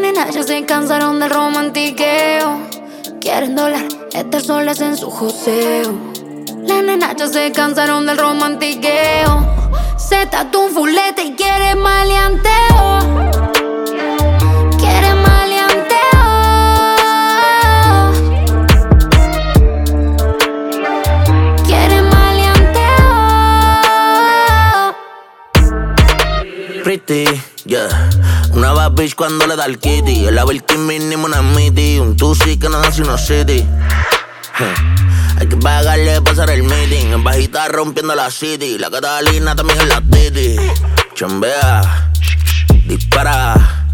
nenas ya se cansaron del romantiqueo. Quieren dólar, estar solas en su joseo. Las nenas ya se cansaron del romantiqueo. Se tatuó un fulete y quiere maleanteo. Quiere maleanteo. Quiere maleanteo. Pretty, yeah. Una bad bitch cuando le da el kitty. El Abertín mínimo una miti. Un tusi que no nace una city. Hay que pagarle pasar el meeting. En bajita rompiendo la city. La Catalina también en la titi. Chambea, dispara,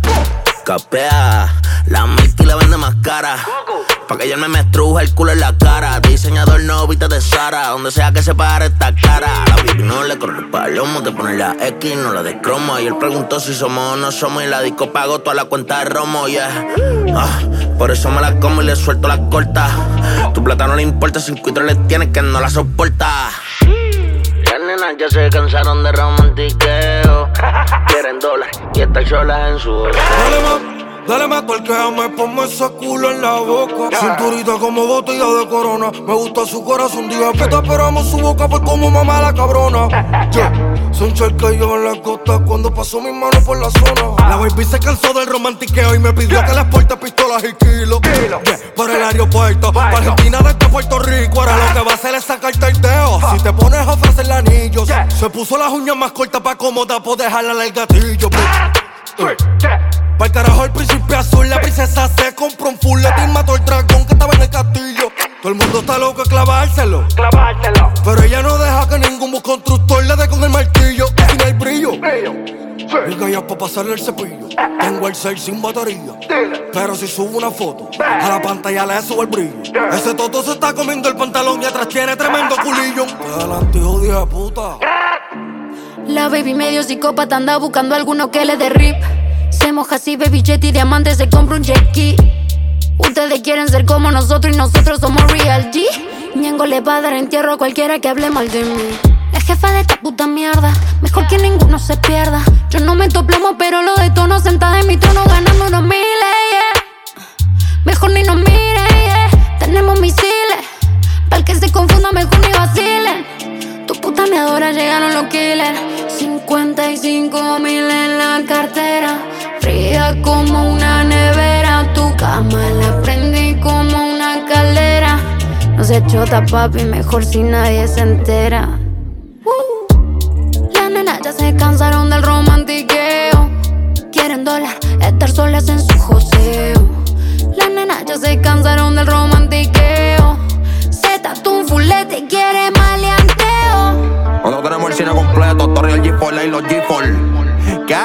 capea. La Milky la vende más cara. Pa' que ella me estruja el culo en la cara. Diseñador no viste de Sara. Donde sea que se pare esta cara. La baby no le corre el palomo. Te pone la X, no la de cromo. Y él preguntó si somos o no somos. Y la disco pagó toda la cuenta de romo, yeah. Por eso me la como y le suelto la corta. Tu plata no le importa, 5 y le tienes que no la soporta. Las nenas ya se cansaron de romantiqueo. Quieren dólar y estar solas en su hotel. Dale más cualquiera, ponme ese culo en la boca. Cinturita como botella de corona. Me gusta su corazón, diga que te esperamos su boca por como mamá la cabrona. Yeah. Son charquillos en la costa cuando pasó mis manos por la zona. La baby se cansó del romantiqueo y me pidió que les porte pistolas y kilos. Yeah. Para el aeropuerto, para Argentina desde Puerto Rico. Ahora lo que va a hacer es sacarte el dedo. Si te pones a ofrecerle anillos, se puso las uñas más cortas pa' cómoda poder jalarle el gatillo. Pa'l carajo el príncipe azul, la princesa se compró un fullet y mató el dragón que estaba en el castillo. Todo el mundo está loco de clavárselo. Pero ella no deja que ningún constructor le dé con el martillo. Sin el brillo. Diga ya pa' pasarle el cepillo. Tengo el 6 sin batería. Pero si subo una foto, a la pantalla le subo el brillo. Ese toto se está comiendo el pantalón y atrás tiene tremendo culillo. Adelante, hijo de puta. La baby medio psicópata anda buscando a alguno que le dé rip. Se moja así, baby jet y diamante, se compra un jet ski. Ustedes quieren ser como nosotros y nosotros somos real G. Ñengo le va a dar entierro a cualquiera que hable mal de mí. Es jefa de esta puta mierda, mejor que ninguno se pierda. Yo no meto plomo, pero lo detono sentada en mi trono ganando unos miles, yeah. Mejor ni nos mire, yeah. Tenemos misiles, pa'l que se confunda mejor ni vacilen. Tu puta me adora, llegaron los killers. 55.000 en la cartera, fría como una nevera. Tu cama la prendí como una caldera. No se chota, papi, mejor si nadie se entera. Las nenas ya se cansaron del romantiqueo. Quieren dólar, estar solas en su joseo. Las nenas ya se cansaron del romantiqueo. Se tatuó un fulete y quiere maleanteo. Cuando tenemos el cine completo, Torre el G4 y los G4. ¿Qué?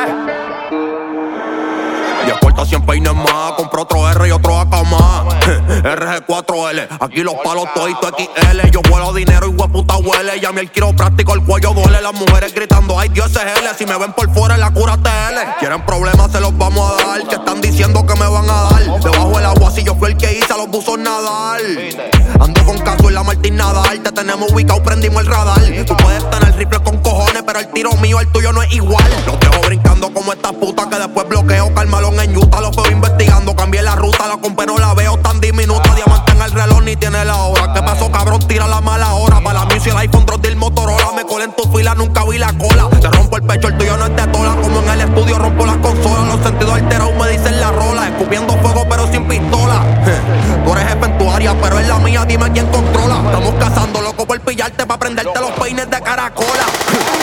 Yo corto 100 peines más, compro otro R y otro AK más. RG4L, aquí los palos toditos XL. Yo vuelo dinero y hueputa huele. Ya el quiropráctico, el cuello duele. Las mujeres gritando, ay Dios es L. Si me ven por fuera, la cura TL. Quieren problemas, se los vamos a dar. Que están diciendo que me van a dar. Debajo del agua, si yo fui el que hice a los buzos nadar. Ando con caso en la Martín Nadal. Te tenemos ubicado, prendimos el radar. Tú puedes tener rifle con cojones, pero el tiro mío, el tuyo no es igual. Los dejo brincando como estas putas que después bloqueo. Carmalón en Utah, lo fue investigando. Cambié la ruta, la compré, no la veo tan diminuta. Diamante en el reloj, ni tiene la hora. ¿Qué pasó, cabrón? Tira la mala hora. Para la music, el iPhone, drop del Motorola. Me colé en tu fila, nunca vi la cola. Te rompo el pecho, el tuyo no es de tola. Como en el estudio rompo las consolas. Los sentidos alterados me dicen la rola. Escupiendo fuego, pero sin pistola. Tú eres jefe en tu área, pero en la mía, dime quién controla. Estamos cazando, loco, por pillarte, pa' prenderte los peines de caracola.